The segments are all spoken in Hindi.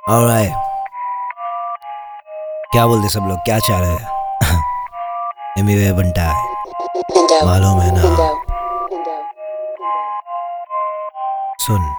ऑलराइट, क्या बोलते सब लोग, क्या चाह रहे हैं? एमिवे बनता है, मालूम है ना? सुन,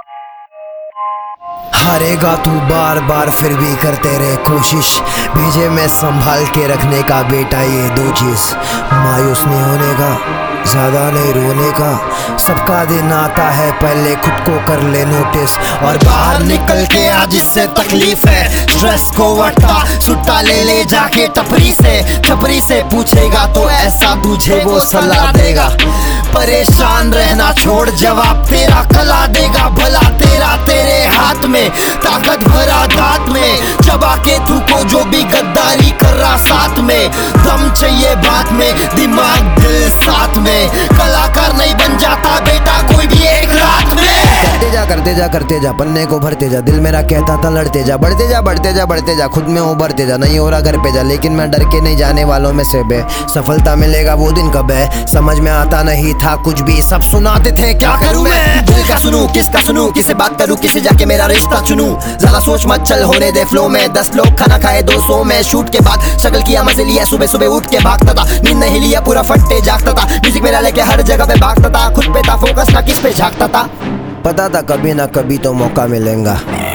हारेगा तू बार बार फिर भी करते रहे कोशिश, भेजे में संभाल के रखने का बेटा ये दो चीज, मायूस नहीं होने का, ज्यादा नहीं रोने का, सबका दिन आता है पहले खुद को कर ले नोटिस, और बाहर निकल के आज इससे तकलीफ है, स्ट्रेस को वटा सुट्टा ले जाके टपरी से पूछेगा तो ऐसा तुझे वो सलाह देगा, परेशान रहना छोड़ जवाब तेरा कला देगा, भला तेरा तेरे हाथ में, ताकत भरा दांत में, चबा के तू को जो भी गद्दारी कर रहा साथ में, दम चाहिए बात में, दिमाग दिल साथ में, कलाकार नहीं बन जाता बेटा कोई भी एक रात में। करते जा पन्ने को भरते जा, दिल मेरा कहता था लड़ते जा, बढ़ते जा खुद में उभरते जा, नहीं हो रहा घर पे जा, लेकिन मैं डर के नहीं जाने वालों में से बे, सफलता मिलेगा वो दिन कब है, समझ में आता नहीं था कुछ भी, सब सुनाते थे क्या करूं मैं, दिल का सुनूं किसका सुनूं, किसे बात करूं किसे जाके मेरा रिश्ता चुनूं, ज्यादा सोच मत चल होने दे फ्लो में, 10 लोग खाना खाए 200 में, शूट के बाद शक्ल किया मजे लिया, सुबह उठ के भागता था, नींद नहीं लिया पूरा फट्टे जागता था, म्यूजिक मेरा लेके हर जगह पे भागता था, खुद पे था फोकस ना किस पे झांकता था, पता था कभी ना कभी तो मौका मिलेगा,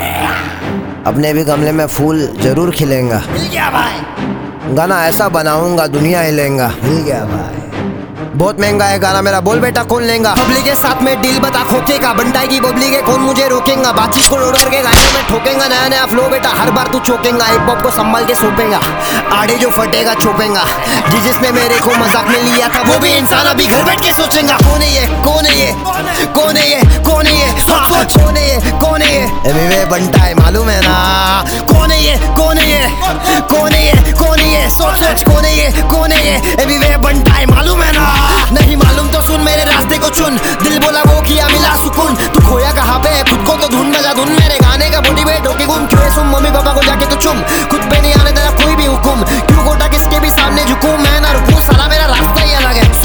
अपने भी गमले में फूल जरूर खिलेगा, मिल गया भाई, गाना ऐसा बनाऊंगा दुनिया हिलेगा, मिल गया भाई, बहुत महंगा है गाना मेरा, बोल बेटा कौन लेगा, पब्लिक के साथ में डील बता खोखे का, बंटाई की बबली के कौन मुझे रोकेगा, बातचीत को रोड करके गाने में ठोकेगा, नया फ्लो बेटा हर बार तू चौकेगा, हिप हॉप को संभाल के सोपेगा, आड़े जो फटेगा छोपेगा, जिसने मेरे को मजाक में लिया था वो भी इंसान अभी घर बैठ के सोचेगा, कौन है ये कौन है ये कौन है ये कौन है ये, सोच कौन है ये कौन है ये, एमिवे बनता है मालूम है ना, कौन है ये कौन है ये कौन है ये कौन है ये, सोच कौन है ये कौन है ये, एमिवे बनता है मालूम है ना, नहीं मालूम तो सुन मेरे रास्ते को चुन, दिल बोला वो किया मिला सुकून, तू खोया कहाँ पे है खुद को तो ढूंढ बजा धुन, मेरे गाने का मोटिवेट होके घूम, क्यों सुन मम्मी पापा को जाके तो चुम, खुद पे नहीं आने देना कोई भी हुकुम, क्यों गोटा किसके भी सामने झुकूं, मैं ना रुकूं साला मेरा रास्ता ही अलग है,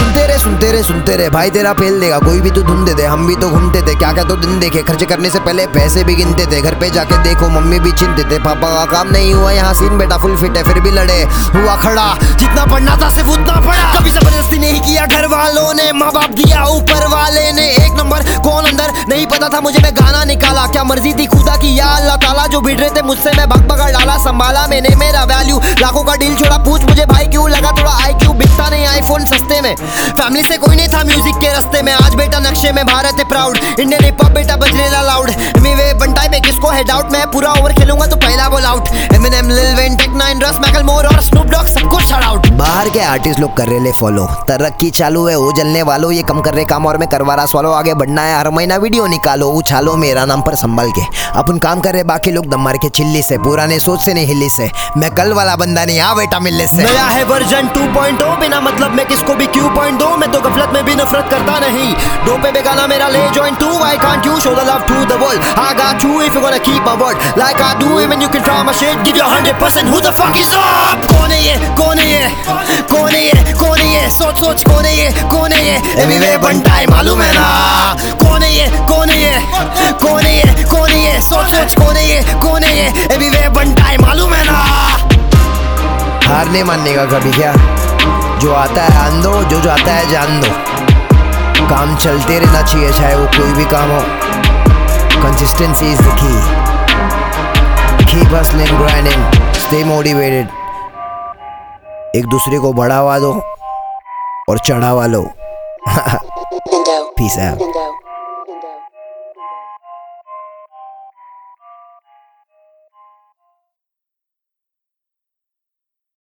सुनते रे भाई तेरा फेल देगा, कोई भी तू धुन दे दे, हम भी तो घूमते थे क्या तो दिन देखे, खर्च करने से पहले पैसे भी गिनते थे, घर पे जाके देखो मम्मी भी चिंतित थे, पापा का काम नहीं हुआ यहाँ सीन बेटा फुल फिट है, फिर भी लड़े हुआ खड़ा, जितना पढ़ना था सिर्फ उतना पढ़ा, कभी जबरदस्ती नहीं किया घर वालों ने, माँ बाप दिया ऊपर वाले ने, एक नंबर कौन अंदर नहीं पता था मुझे, मैं गाना निकाला, क्या मर्जी थी खुदा की या अल्लाह ताला, जो भिड़ रहे थे मुझसे मैं भग पकड़ डाला, संभाला मैंने मेरा वैल्यू, लाखों का डील छोड़ा, पूछ मुझे भाई क्यों लगा थोड़ा IQ, बिकता नहीं आईफोन सस्ते में, फैमिली से कोई नहीं था म्यूजिक के रास्ते में, आज बेटा नक्शे में भारत है प्राउड, इंडियन हिप हॉप बेटा बजने ला लाउड, एमिवे बनटाई पे किसको है डाउट, मैं पूरा ओवर खेलूंगा तो पहला ball out, Eminem Lil Wayne Tech 9 Russ Macklemore और स्नूप डॉग सबको शाउट आउट, बाहर के आर्टिस्ट लोग कर रहे ले फॉलो, तरक्की चालू है वो जलने वालों, ये कम कर रहे काम और मैं करवा रहा सवालों, आगे बढ़ना है हर महीना वीडियो निकालो, उछालो मेरा नाम पर संभल के, अपन काम कर रहे बाकी लोग दम मार के चिल्ली से, पुराने सोच से नहीं हिल्ली से, मैं कल वाला बंदा नहीं आ बेटा मिलने से, नया है वर्जन 2.0, बिना मतलब में किसको भी क्यों पॉइंट दो, मैं तो गफलत में भी नफरत करता नहीं, दो पे बेगाना मेरा ले join too, I can't you show the love to the world, I got you if you gonna keep my word, like I do when you can try my shit, give your 100%, who the fuck is up, कौन है ये कौन है ये कौन है ये कौन है ये, सोच कौन है ये कौन है ये, एमिवे बनता है मालूम है ना, कौन है ये कौन है ये कौन है ये कौन है ये, सोच कौन है ये कौन है ये, एमिवे बनता है मालूम है ना, हार नहीं मानने का कभी क्या, जो आता है आन दो, जो जाता है जान दो, काम चलते रहना चाहिए चाहे वो कोई भी काम हो, consistency is the key, keep hustling grinding, stay motivated, एक दूसरे को बढ़ावा दो और चढ़ावा लो, पीस आउट।